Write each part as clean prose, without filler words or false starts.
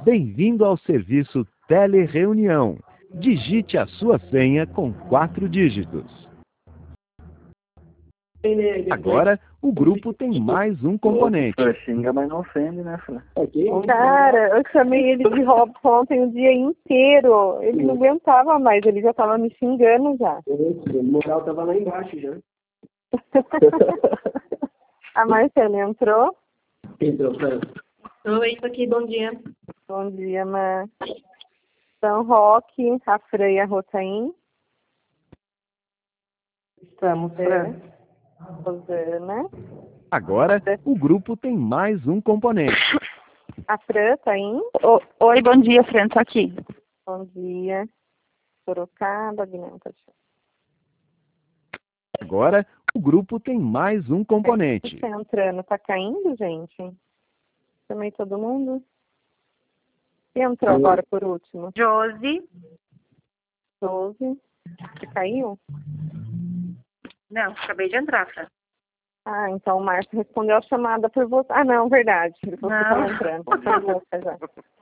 Bem-vindo ao serviço Telereunião. Digite a sua senha com 4 dígitos. Agora, o grupo tem mais um componente. Xinga, mas não ofende, né, Fran? Cara, eu chamei ele de Robson ontem o dia inteiro. Ele não aguentava mais, ele já tava me xingando já. O moral tava lá embaixo já. A Marcela entrou? Entrou, Fran. Oi, tô aqui, bom dia. Bom dia, Mar. São Roque, a Fran e a Rotaim. Estamos, Fran. Rosana. Agora, o grupo tem mais um componente. A Fran tá aí? Oi, bom dia, Fran, tô aqui. Bom dia. Sorocaba, Guilherme. Agora, o grupo tem mais um componente. Tá entrando, tá caindo, gente? Chamei todo mundo? Quem entrou agora por último? Josi. 12. Você caiu? Não, acabei de entrar, Fran. Ah, então o Márcio respondeu a chamada por você. Ah, não, verdade. Ele falou que Não. estava entrando. Já.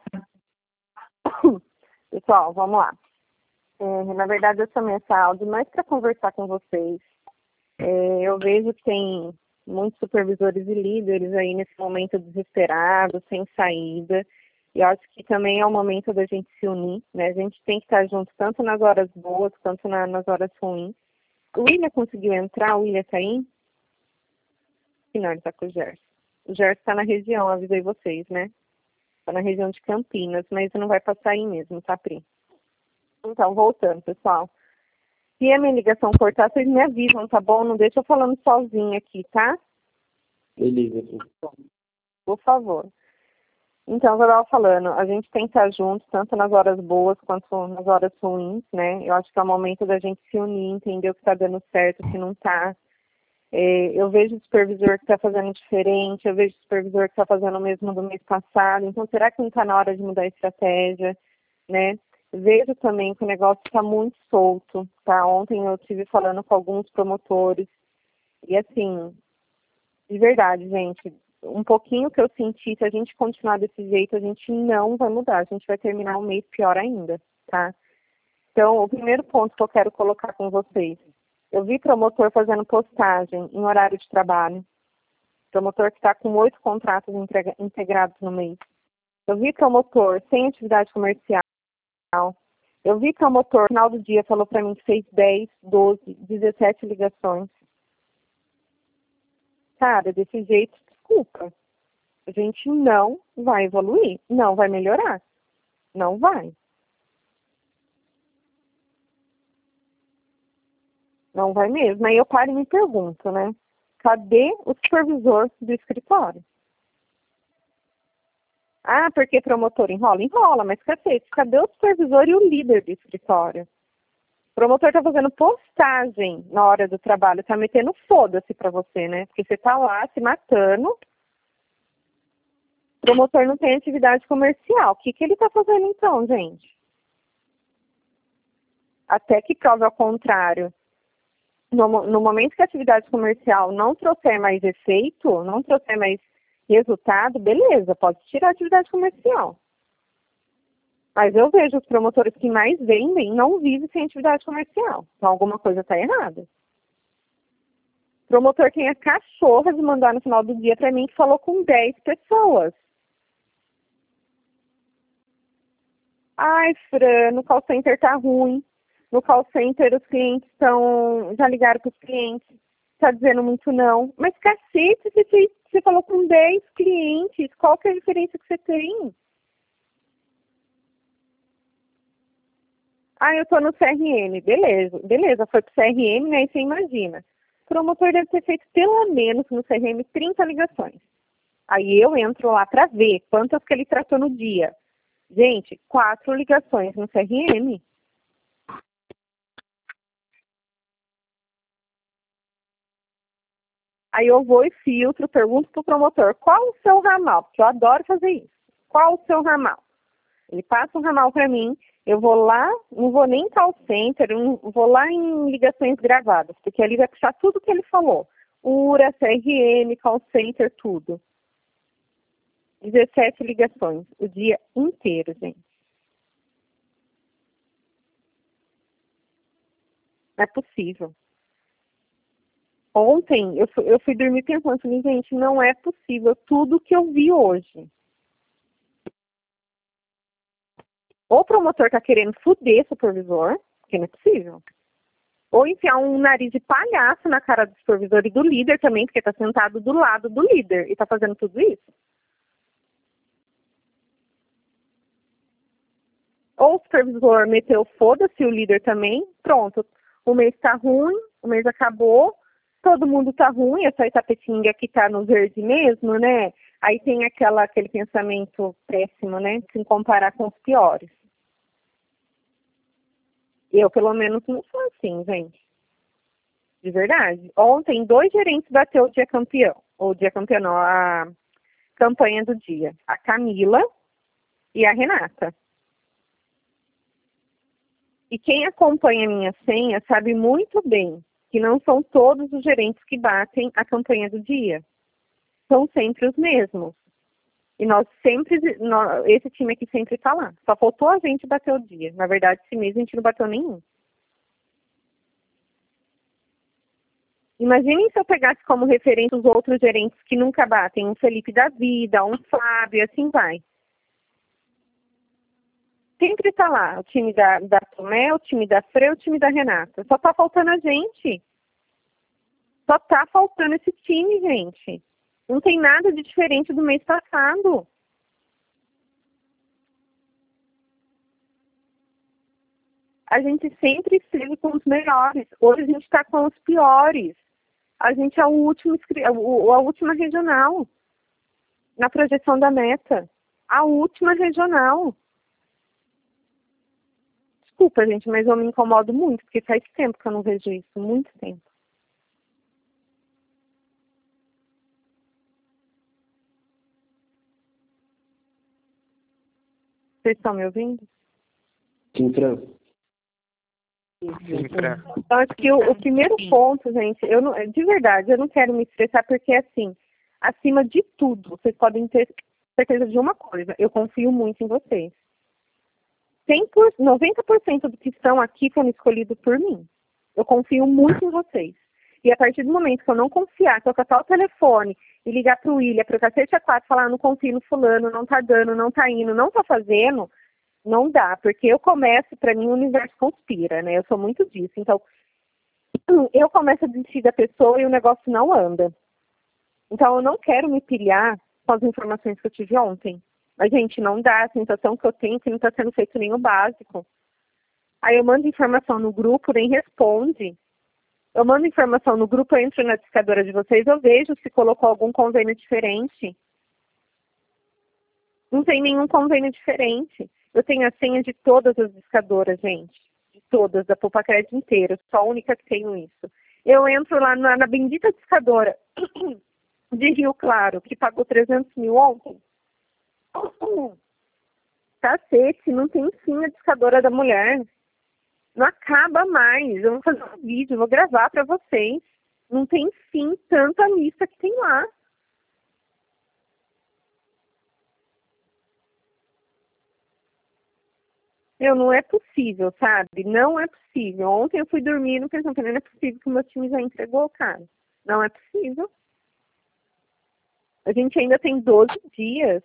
Pessoal, vamos lá. Na verdade, eu chamei essa áudio mais para conversar com vocês. Eu vejo que tem muitos supervisores e líderes aí nesse momento desesperados, sem saída. E eu acho que também é o momento da gente se unir, né? A gente tem que estar junto tanto nas horas boas quanto nas horas ruins. O William conseguiu entrar? O William tá aí? Não, ele tá com o Gerson. O Gerson tá na região, avisei vocês, né? Tá na região de Campinas, mas não vai passar aí mesmo, tá, Pri? Então, voltando, pessoal. Se a minha ligação cortar, vocês me avisam, tá bom? Não deixa eu falando sozinha aqui, tá? Beleza. Por favor. Então, eu estava falando, a gente tem que estar juntos, tanto nas horas boas quanto nas horas ruins, né? Eu acho que é o momento da gente se unir, entender o que está dando certo, o que não está. Eu vejo o supervisor que está fazendo diferente, eu vejo o supervisor que está fazendo o mesmo do mês passado. Então, será que não está na hora de mudar a estratégia, né? Vejo também que o negócio está muito solto, tá? Ontem eu estive falando com alguns promotores e, assim, de verdade, gente, um pouquinho que eu senti, se a gente continuar desse jeito, a gente não vai mudar, a gente vai terminar o mês pior ainda, tá? Então, o primeiro ponto que eu quero colocar com vocês, eu vi promotor fazendo postagem em horário de trabalho, promotor que está com 8 contratos integrados no mês. Eu vi promotor sem atividade comercial. Eu vi promotor, no final do dia, falou para mim que fez 10, 12, 17 ligações. Cara, desse jeito, desculpa. A gente não vai evoluir, não vai melhorar. Não vai. Não vai mesmo. Aí eu paro e me pergunto, né? Cadê o supervisor do escritório? Ah, porque promotor enrola? Enrola, mas cacete, cadê o supervisor e o líder do escritório? O promotor tá fazendo postagem na hora do trabalho, tá metendo foda-se pra você, né? Porque você tá lá se matando. O promotor não tem atividade comercial. O que ele tá fazendo então, gente? Até que prove ao contrário. No momento que a atividade comercial não trouxer mais efeito, não trouxer mais resultado, beleza, pode tirar a atividade comercial. Mas eu vejo os promotores que mais vendem não vivem sem atividade comercial. Então alguma coisa está errada. O promotor tem a cachorra de mandar no final do dia para mim que falou com 10 pessoas. Ai, Fran, no call center tá ruim. No call center os clientes já ligaram para os clientes. Tá dizendo muito não. Mas cacete, você falou com 10 clientes. Qual que é a diferença que você tem? Ah, eu tô no CRM. Beleza, foi pro CRM, né? E você imagina. O promotor deve ter feito pelo menos no CRM 30 ligações. Aí eu entro lá para ver quantas que ele tratou no dia. Gente, 4 ligações no CRM. Aí eu vou e filtro, pergunto pro promotor, qual o seu ramal? Porque eu adoro fazer isso. Qual o seu ramal? Ele passa um ramal para mim, eu vou lá, não vou nem em call center, vou lá em ligações gravadas, porque ali vai puxar tudo que ele falou. URA, CRM, call center, tudo. 17 ligações, o dia inteiro, gente. Não é possível. Ontem, eu fui dormir pensando, falei, gente, não é possível tudo que eu vi hoje. Ou o promotor está querendo foder o supervisor, porque não é possível. Ou enfiar um nariz de palhaço na cara do supervisor e do líder também, porque está sentado do lado do líder e está fazendo tudo isso. Ou o supervisor meteu foda-se, o líder também, pronto. O mês está ruim, o mês acabou, todo mundo está ruim, essa Itapetinga que está no verde mesmo, né? Aí tem aquele pensamento péssimo, né? Se comparar com os piores. Eu, pelo menos, não sou assim, gente. De verdade. Ontem, 2 gerentes bateu o dia campeão. Ou o dia campeão, não, a campanha do dia. A Camila e a Renata. E quem acompanha a minha senha sabe muito bem que não são todos os gerentes que batem a campanha do dia. São sempre os mesmos. E esse time aqui sempre está lá. Só faltou a gente bater o dia. Na verdade, esse mês a gente não bateu nenhum. Imaginem se eu pegasse como referência os outros gerentes que nunca batem. Um Felipe da Vida, um Fábio, assim vai. Sempre está lá. O time da Tomé, o time da Fre, o time da Renata. Só está faltando a gente. Só está faltando esse time, gente. Não tem nada de diferente do mês passado. A gente sempre esteve com os melhores. Hoje a gente está com os piores. A gente é a última regional na projeção da meta. A última regional. Desculpa, gente, mas eu me incomodo muito, porque faz tempo que eu não vejo isso. Muito tempo. Vocês estão me ouvindo? Sim, Fran. Sim, Fran. Então, acho que o primeiro ponto, gente, de verdade, eu não quero me estressar, porque, assim, acima de tudo, vocês podem ter certeza de uma coisa, eu confio muito em vocês. 90% do que estão aqui foram escolhidos por mim. Eu confio muito em vocês. E a partir do momento que eu não confiar, que eu catar o telefone e ligar para o William, para o cacete A4, falar, não confio no fulano, não tá dando, não tá indo, não tá fazendo, não dá, porque eu começo, para mim, o universo conspira, né? Eu sou muito disso. Então, eu começo a desistir da pessoa e o negócio não anda. Então, eu não quero me pilhar com as informações que eu tive ontem. Mas, gente, não dá. A sensação que eu tenho é que não está sendo feito nem o básico. Aí eu mando informação no grupo, nem responde. Eu mando informação no grupo, eu entro na discadora de vocês, eu vejo se colocou algum convênio diferente. Não tem nenhum convênio diferente. Eu tenho a senha de todas as discadoras, gente. De todas, da Poupa Crédito inteira. Sou a única que tenho isso. Eu entro lá na bendita discadora de Rio Claro, que pagou 300 mil ontem. Cacete, não tem sim a discadora da mulher. Não acaba mais. Eu vou fazer um vídeo, vou gravar para vocês. Não tem fim tanta lista que tem lá. Não é possível, sabe? Não é possível. Ontem eu fui dormindo pensando que não é possível que o meu time já entregou, cara. Não é possível. A gente ainda tem 12 dias.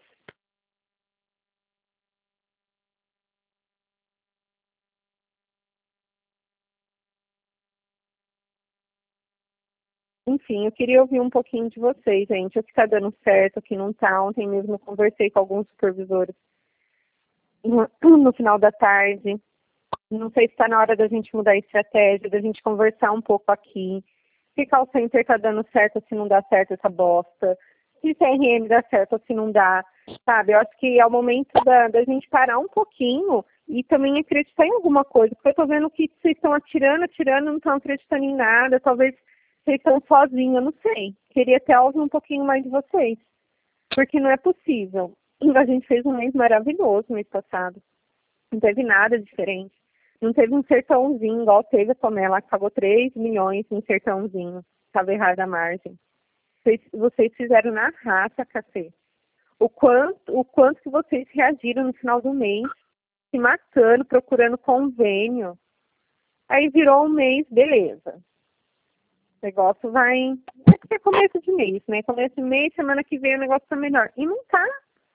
Enfim, eu queria ouvir um pouquinho de vocês, gente. O que está dando certo, o que não está. Ontem mesmo eu conversei com alguns supervisores no final da tarde. Não sei se está na hora da gente mudar a estratégia, da gente conversar um pouco aqui. Se call center está dando certo ou se não dá certo essa bosta. Se CRM dá certo ou se não dá. Sabe, eu acho que é o momento da gente parar um pouquinho e também acreditar em alguma coisa. Porque eu estou vendo que vocês estão atirando, não estão acreditando em nada. Talvez vocês estão sozinhos, eu não sei. Queria até ouvir um pouquinho mais de vocês. Porque não é possível. A gente fez um mês maravilhoso no mês passado. Não teve nada diferente. Não teve um sertãozinho, igual teve a Tomé lá, que pagou 3 milhões em sertãozinho. Estava errada a margem. Vocês fizeram na raça, cacete. o quanto que vocês reagiram no final do mês, se matando, procurando convênio. Aí virou um mês, beleza. O negócio vai... É começo de mês, né? Começo de mês, semana que vem o negócio tá melhor. E não tá.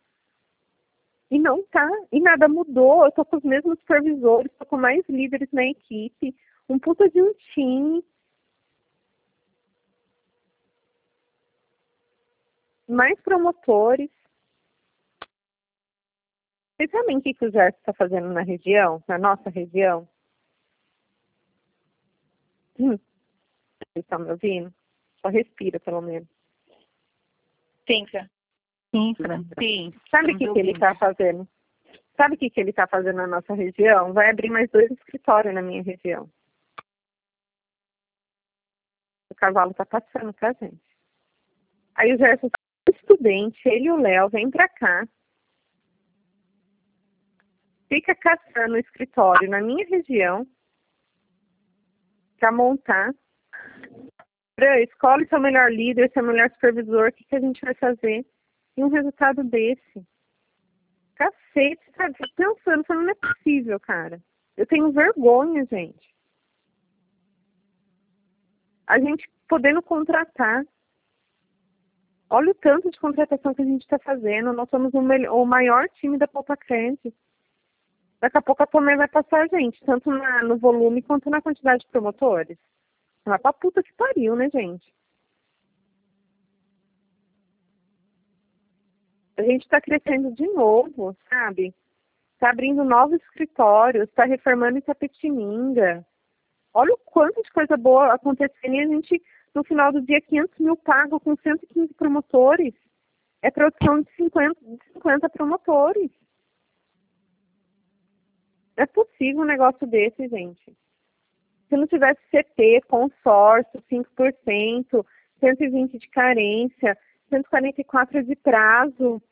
E nada mudou. Eu tô com os mesmos supervisores, tô com mais líderes na equipe. Um puta de um time. Mais promotores. Vocês sabem o que o Gerson está fazendo na região? Na nossa região? Vocês estão me ouvindo? Só respira, pelo menos. Sim, Fran. Sim, Fran. Sim. Sabe o que ele está fazendo? Sabe o que ele está fazendo na nossa região? Vai abrir mais 2 escritórios na minha região. O cavalo está passando pra gente. Aí o Gerson, estudante, ele e o Léo, vem pra cá. Fica caçando o escritório na minha região para montar. Escolhe seu melhor líder, seu melhor supervisor, o que a gente vai fazer? E um resultado desse. Cacete, sabe? Pensando, falando, não é possível, cara. Eu tenho vergonha, gente. A gente podendo contratar. Olha o tanto de contratação que a gente está fazendo. Nós somos o maior time da Poupa Crédito. Daqui a pouco a Tomé vai passar a gente, tanto no volume quanto na quantidade de promotores. Vai pra puta que pariu, né, gente? A gente está crescendo de novo, sabe? Está abrindo novos escritórios, está reformando Itapetininga. Olha o quanto de coisa boa acontecendo e a gente, no final do dia, 500 mil pago com 115 promotores. É produção de 50 promotores. É possível um negócio desse, gente. Se não tivesse CT, consórcio, 5%, 120 de carência, 144 de prazo.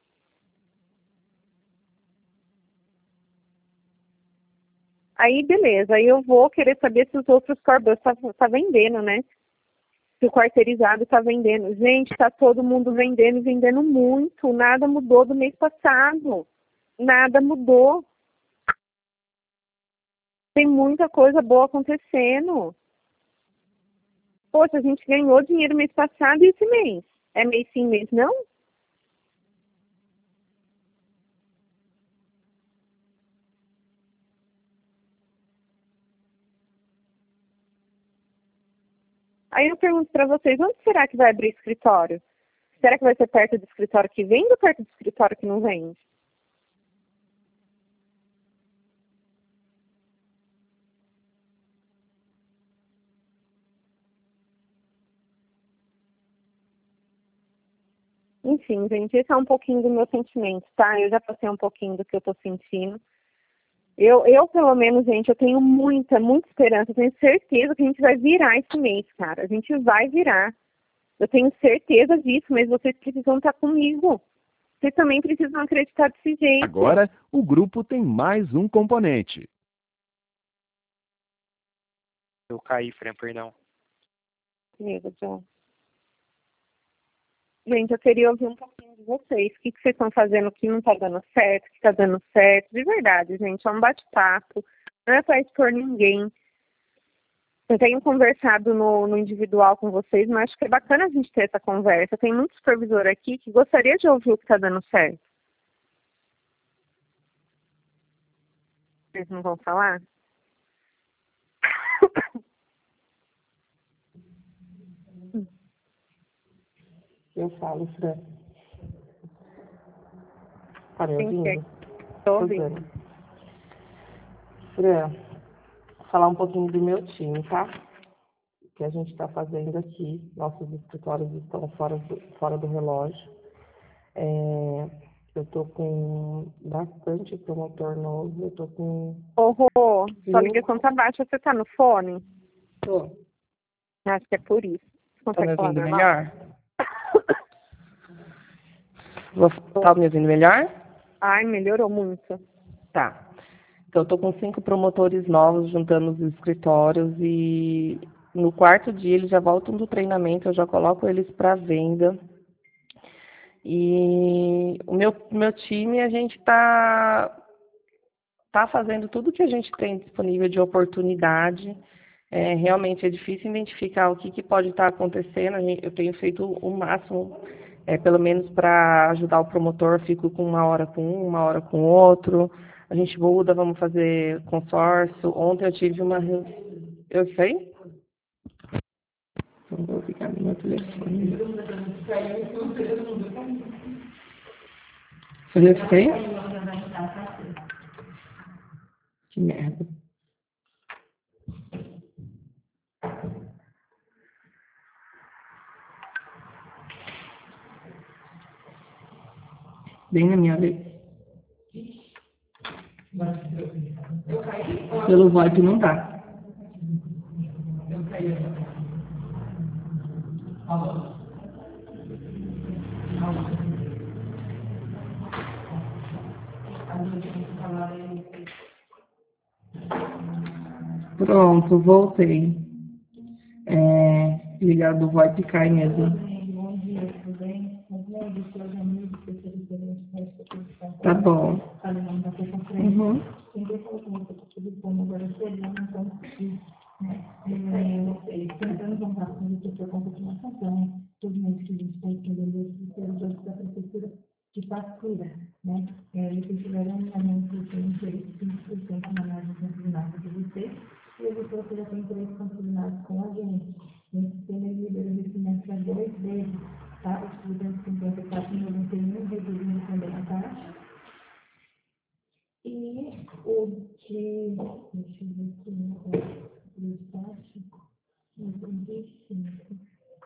Aí, beleza. Aí eu vou querer saber se os outros corbus tá vendendo, né? Se o quarteirizado tá vendendo. Gente, tá todo mundo vendendo e vendendo muito. Nada mudou do mês passado. Nada mudou. Tem muita coisa boa acontecendo. Poxa, a gente ganhou dinheiro mês passado e esse mês. É mês sim, mês não? Aí eu pergunto para vocês, onde será que vai abrir escritório? Será que vai ser perto do escritório que vende ou perto do escritório que não vende? Enfim, gente, esse é um pouquinho do meu sentimento, tá? Eu já passei um pouquinho do que eu tô sentindo. Eu, pelo menos, gente, eu tenho muita esperança. Eu tenho certeza que a gente vai virar esse mês, cara. A gente vai virar. Eu tenho certeza disso, mas vocês precisam estar comigo. Vocês também precisam acreditar desse jeito. Agora, o grupo tem mais um componente. Eu caí, Fran, perdão. Comigo, John. Gente, eu queria ouvir um pouquinho de vocês. O que vocês estão fazendo que não está dando certo, que está dando certo. De verdade, gente, é um bate-papo. Não é para expor ninguém. Eu tenho conversado no individual com vocês, mas acho que é bacana a gente ter essa conversa. Tem muito supervisor aqui que gostaria de ouvir o que está dando certo. Vocês não vão falar? Eu falo, Fran. Tá me Quem quer? ouvindo? Estou ouvindo. Fran, vou falar um pouquinho do meu time, tá? O que a gente está fazendo aqui. Nossos escritórios estão fora do relógio. Eu tô com bastante promotor novo. Eu tô com... Rô, sua ligação tá baixa. Você tá no fone? Tô. Acho que é por isso. Você Tá me consegue falar ouvindo normal? melhor? Tá me ouvindo melhor? Ai, melhorou muito. Tá. Então, eu tô com 5 promotores novos juntando os escritórios e no quarto dia eles já voltam do treinamento, eu já coloco eles para venda. E o meu time, a gente tá fazendo tudo que a gente tem disponível de oportunidade. Realmente é difícil identificar o que pode estar acontecendo. Eu tenho feito o máximo, pelo menos para ajudar o promotor. Fico com uma hora com um, uma hora com outro. A gente muda, vamos fazer consórcio. Ontem eu tive uma reunião. Eu sei? Então, vou ficar no meu telefone. Eu sei? Que merda. Bem na minha vez. Pelo VoIP não dá. Pronto, voltei. Ligado do VoIP cai mesmo. Tá bom. Uhum. Tentando contar com o setor conta de uma campanha, todos os que a gente está entendendo os servidores da prefeitura de Pastura, né? Eles tiveram um aumento de interesse de 5% na margem consignada de você, e o setor já tem interesse consignado com a gente. Nesse sistema, ele libera o financiamento a 2 vezes, tá? Os 254,91 reduzindo também a taxa. E o de... Deixa eu ver aqui, né? Taxa, 35.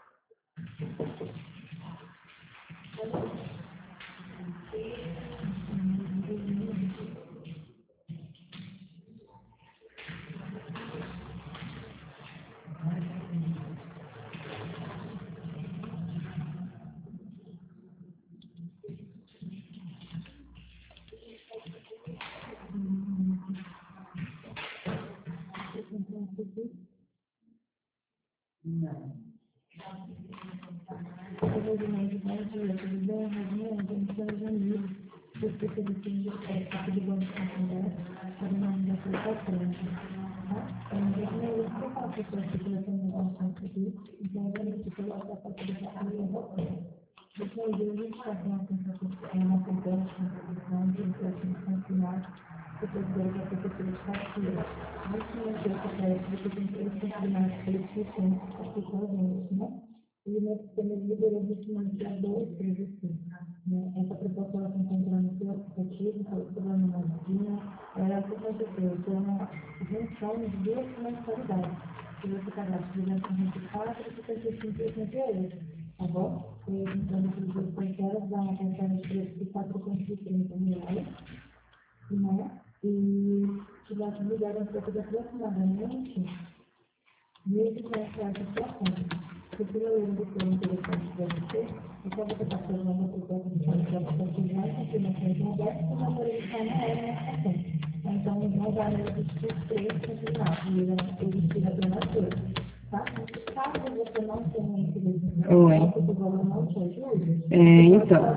E nesse sistema de liberalização de 2 vezes assim, né? Essa proposta ela se encontra no seu aplicativo, falando na modinha, o que aconteceu? Então, a junção de 2 mensalidades. Se você cadastra 224 e 75 e 88, tá bom? Então, essas 2 parcelas dá uma parcela de preço de R$430, né? E que vai te ligar um pouco de aproximadamente R$1.200 a sua conta. Se você ler o que é interessante para você, é só você passar uma proposta de contrato particular, confirmações modernas, que vai verificar na hora na sua conta. Então, não vai existir 3 confirmados, ele tira a donação, tá? Caso você não tenha interesse no valor não te ajude, Então,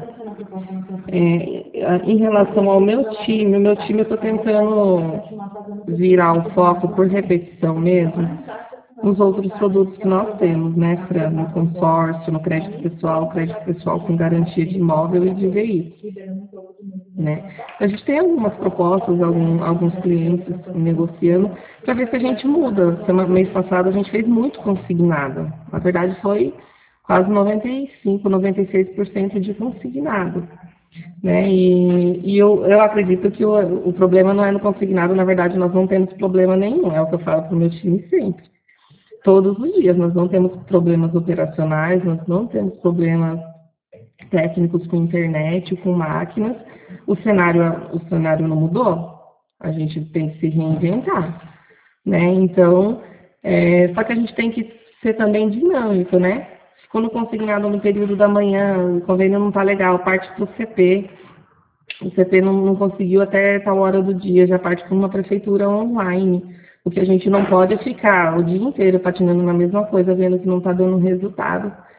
em relação ao meu time eu estou tentando virar o foco por repetição mesmo nos outros produtos que nós temos, né, Fran? No consórcio, no crédito pessoal com garantia de imóvel e de veículo, né? A gente tem algumas propostas, alguns clientes negociando para ver se a gente muda. Mês passado a gente fez muito consignado. Na verdade foi quase 95%, 96% de consignado, né? E eu acredito que o problema não é no consignado, na verdade nós não temos problema nenhum, é o que eu falo para o meu time sempre. Todos os dias, nós não temos problemas operacionais, nós não temos problemas técnicos com internet, com máquinas. O cenário não mudou, a gente tem que se reinventar, né? Então, só que a gente tem que ser também dinâmico, né? Ficou no consignado no período da manhã, o convênio não está legal, parte para o CP. O CP não conseguiu até tal hora do dia, já parte para uma prefeitura online. O que a gente não pode é ficar o dia inteiro patinando na mesma coisa, vendo que não está dando resultado,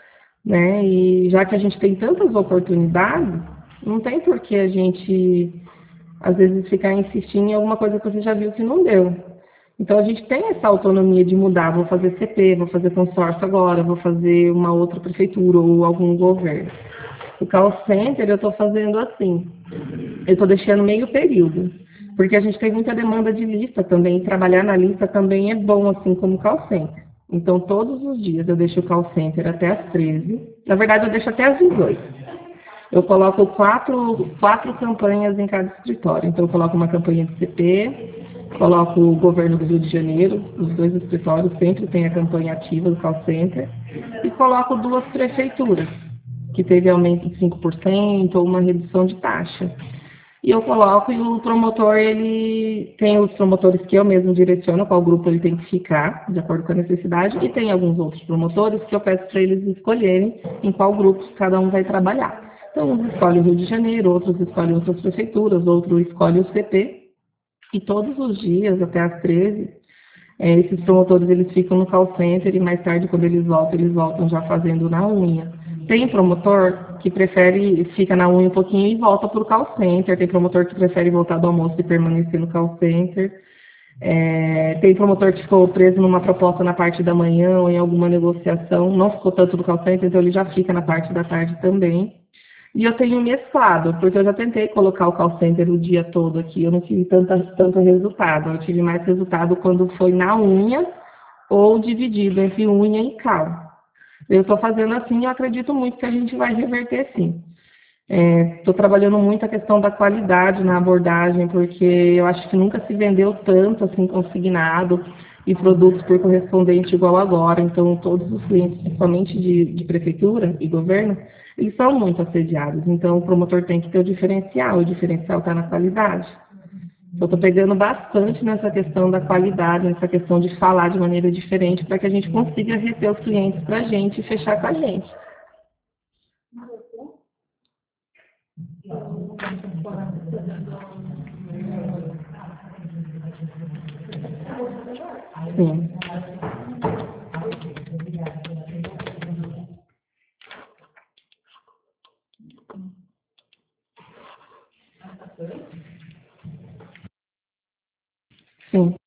né? E já que a gente tem tantas oportunidades, não tem por que a gente, às vezes, ficar insistindo em alguma coisa que você já viu que não deu. Então, a gente tem essa autonomia de mudar, vou fazer CP, vou fazer consórcio agora, vou fazer uma outra prefeitura ou algum governo. O call center eu estou fazendo assim, eu estou deixando meio período, porque a gente tem muita demanda de lista também, e trabalhar na lista também é bom, assim como call center. Então, todos os dias eu deixo o call center até às 13, na verdade eu deixo até às 18. Eu coloco quatro campanhas em cada escritório, então eu coloco uma campanha de CP, coloco o governo do Rio de Janeiro, os dois escritórios sempre tem a campanha ativa do call center, e coloco 2 prefeituras, que teve aumento de 5% ou uma redução de taxa. E eu coloco, e o promotor, ele tem os promotores que eu mesmo direciono, qual grupo ele tem que ficar, de acordo com a necessidade, e tem alguns outros promotores que eu peço para eles escolherem em qual grupo cada um vai trabalhar. Então, uns escolhem o Rio de Janeiro, outros escolhem outras prefeituras, outros escolhem o CP, e todos os dias, até às 13, esses promotores eles ficam no call center e mais tarde, quando eles voltam já fazendo na unha. Tem promotor que prefere, fica na unha um pouquinho e volta para o call center. Tem promotor que prefere voltar do almoço e permanecer no call center. Tem promotor que ficou preso numa proposta na parte da manhã ou em alguma negociação, não ficou tanto no call center, então ele já fica na parte da tarde também. E eu tenho mesclado, porque eu já tentei colocar o call center o dia todo aqui, eu não tive tanto resultado. Eu tive mais resultado quando foi na unha ou dividido entre unha e call. Eu estou fazendo assim e eu acredito muito que a gente vai reverter sim. Estou trabalhando muito a questão da qualidade na abordagem, porque eu acho que nunca se vendeu tanto assim consignado e produtos por correspondente igual agora. Então, todos os clientes, principalmente de prefeitura e governo, eles são muito assediados. Então, o promotor tem que ter o diferencial está na qualidade. Eu estou pegando bastante nessa questão da qualidade, nessa questão de falar de maneira diferente, para que a gente consiga reter os clientes para a gente e fechar com a gente. Sim. Sim.